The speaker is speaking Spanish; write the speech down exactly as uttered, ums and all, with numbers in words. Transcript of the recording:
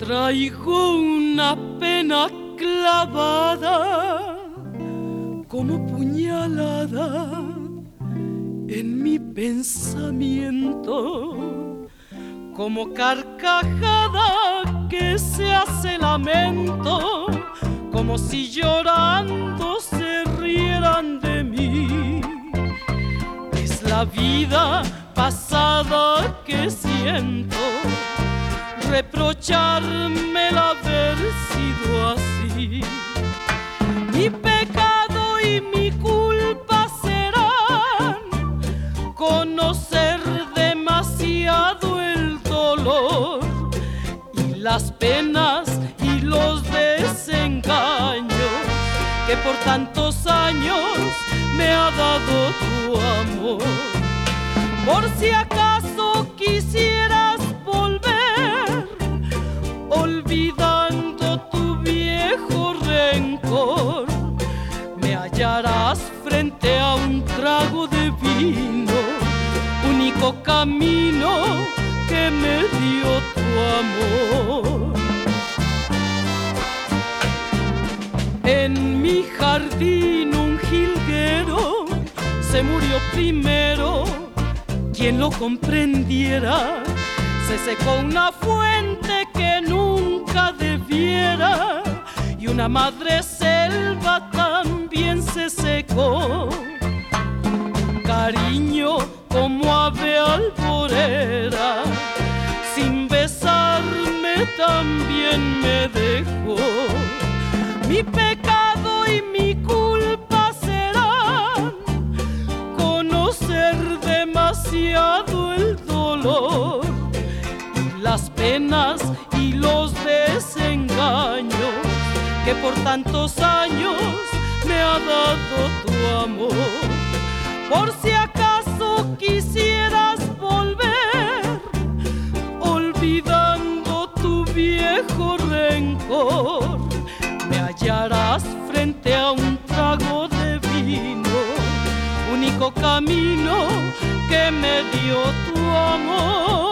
Traigo una pena clavada como puñalada en mi pensamiento, como carcajada que se hace lamento, como si llorando se rieran de mí. Es la vida pasada que siento, reprocharme el haber sido así. Mi pecado y mi culpa serán conocer demasiado el dolor y las penas y los desengaños que por tantos años me ha dado tu amor. Por si acaso quisieras volver, olvidando tu viejo rencor, me hallarás frente a un trago de vino, único camino que me dio tu amor. En mi jardín un jilguero se murió primero, quien lo comprendiera. Se secó una fuente que nunca debiera y una madre selva también se secó. Cariño como ave alborera, sin besarme también me dejó. Mi pecado y mi culpa serán conocer demasiado el dolor, las penas y los desengaños que por tantos años me ha dado tu amor. Por si acaso quisieras volver, olvidando tu viejo rencor, me hallarás frente a un trago de vino, único camino que me dio tu amor.